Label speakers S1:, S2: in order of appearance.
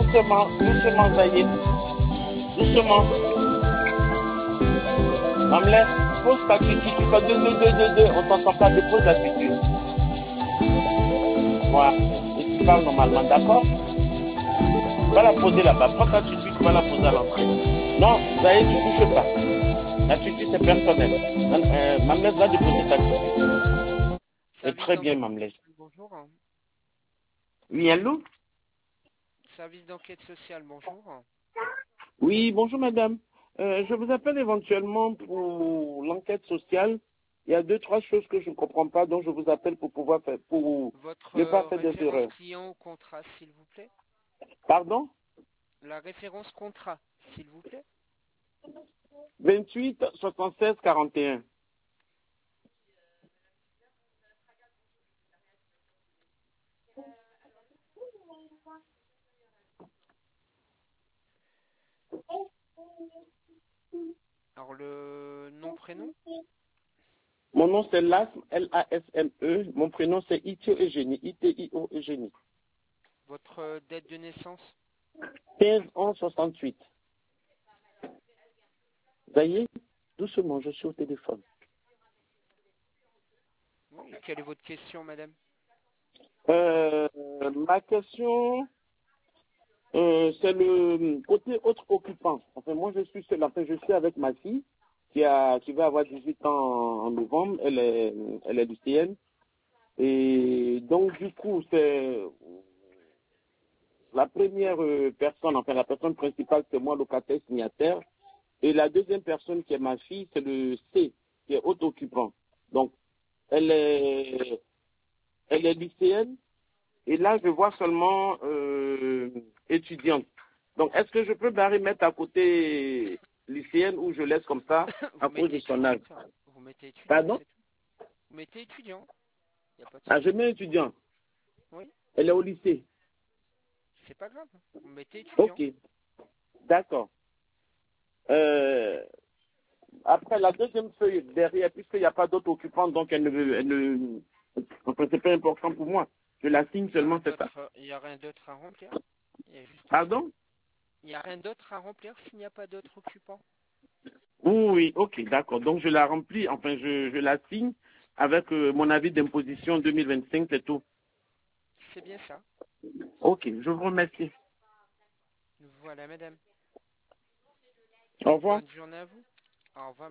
S1: doucement, Zahir. Doucement. Mamlet, pose ta tutu, tu fais deux. On t'entend pas, dépose la tutu. Voilà. Et tu parles normalement, d'accord? Tu vas la poser là-bas. Prends ta tutu, tu vas la poser à l'entrée. Non, Zahir, tu touches pas. La tutu, c'est personnel. Mamlet va déposer ta tutu. C'est très bien, Mamlet.
S2: Bonjour.
S1: Oui, allô?
S2: Service d'enquête sociale, bonjour.
S1: Oui, bonjour madame. Je vous appelle éventuellement pour l'enquête sociale. Il y a deux, trois choses que je ne comprends pas, donc je vous appelle pour pouvoir faire, pour
S2: Votre
S1: ne pas faire des
S2: référence
S1: erreurs.
S2: client au contrat, s'il vous plaît.
S1: Pardon?
S2: La référence contrat, s'il vous plaît.
S1: 28 76 41.
S2: Alors le nom, prénom.
S1: Mon nom c'est Lasme, Lasme. Mon prénom c'est Itio Eugénie, Itio Eugénie.
S2: Votre date de naissance.
S1: 15 11 68. Ça y est, doucement, je suis au téléphone.
S2: Oui, quelle est votre question, madame?
S1: Ma question, c'est le côté autre occupant. Enfin, moi, je suis seul. Enfin, je suis avec ma fille qui va avoir 18 ans en novembre. Elle est lycéenne. Et donc, du coup, c'est la première personne, enfin, la personne principale, c'est moi, locataire signataire. Et la deuxième personne, qui est ma fille, c'est le C, qui est autre occupant. Donc, elle est, elle est lycéenne. Et là, je vois seulement étudiante. Donc, est-ce que je peux barrer mettre à côté lycéenne ou je laisse comme ça à
S2: Vous
S1: cause
S2: mettez
S1: de son âge?
S2: étudiante. Vous mettez étudiante,
S1: Pardon?
S2: c'est tout. Vous mettez étudiant. Il n'y a pas de
S1: Ah, je
S2: souci.
S1: mets étudiant.
S2: Oui,
S1: Elle est au lycée.
S2: c'est pas grave. Vous mettez étudiant.
S1: Ok, d'accord. Euh, après, la deuxième feuille derrière, puisqu'il n'y a pas d'autres occupants, donc enfin, c'est pas important pour moi. Je la signe seulement, c'est ça.
S2: Il y a rien d'autre à remplir. Il y a juste ça.
S1: Pardon?
S2: Il n'y a rien d'autre à remplir s'il n'y a pas d'autres occupants.
S1: Oui, oui, ok, d'accord. Donc, je la remplis, enfin, je la signe avec mon avis d'imposition 2025, c'est tout.
S2: C'est bien ça.
S1: Ok, je vous remercie.
S2: Voilà, madame.
S1: Au revoir.
S2: Bonne journée à vous. Au revoir.